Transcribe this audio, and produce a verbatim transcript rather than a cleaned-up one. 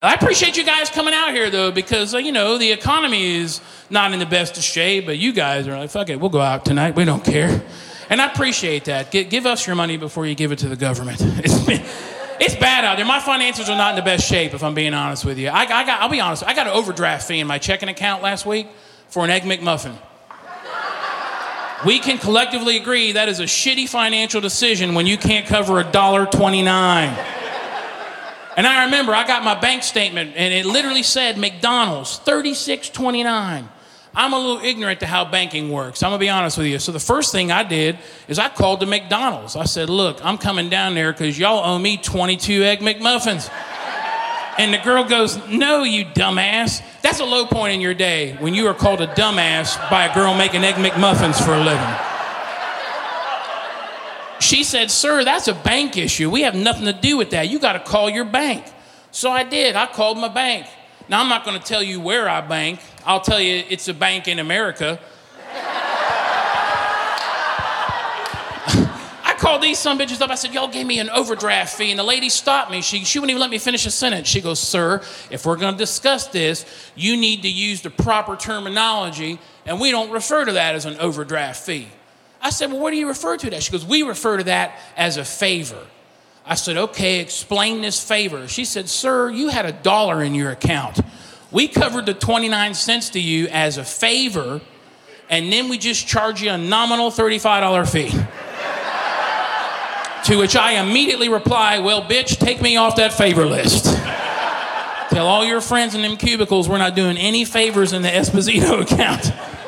I appreciate you guys coming out here, though, because, uh, you know, the economy is not in the best of shape, but you guys are like, fuck it, we'll go out tonight. We don't care. And I appreciate that. G- give us your money before you give it to the government. It's, it's bad out there. My finances are not in the best shape, if I'm being honest with you. I, I got, I'll be honest. I got an overdraft fee in my checking account last week for an Egg McMuffin. We can collectively agree that is a shitty financial decision when you can't cover a dollar twenty-nine. And I remember I got my bank statement and it literally said McDonald's, thirty-six twenty-nine. I'm a little ignorant to how banking works. I'm gonna be honest with you. So the first thing I did is I called the McDonald's. I said, look, I'm coming down there because y'all owe me twenty-two Egg McMuffins. And the girl goes, no, you dumbass. That's a low point in your day when you are called a dumbass by a girl making Egg McMuffins for a living. She said, sir, that's a bank issue. We have nothing to do with that. You got to call your bank. So I did. I called my bank. Now, I'm not going to tell you where I bank. I'll tell you it's a bank in America. I called these some bitches up. I said, y'all gave me an overdraft fee. And the lady stopped me. She, she wouldn't even let me finish a sentence. She goes, sir, if we're going to discuss this, you need to use the proper terminology, and we don't refer to that as an overdraft fee. I said, well, what do you refer to that? She goes, we refer to that as a favor. I said, okay, explain this favor. She said, sir, you had a dollar in your account. We covered the twenty-nine cents to you as a favor, and then we just charge you a nominal thirty-five dollars fee. To which I immediately reply, well, bitch, take me off that favor list. Tell all your friends in them cubicles we're not doing any favors in the Esposito account.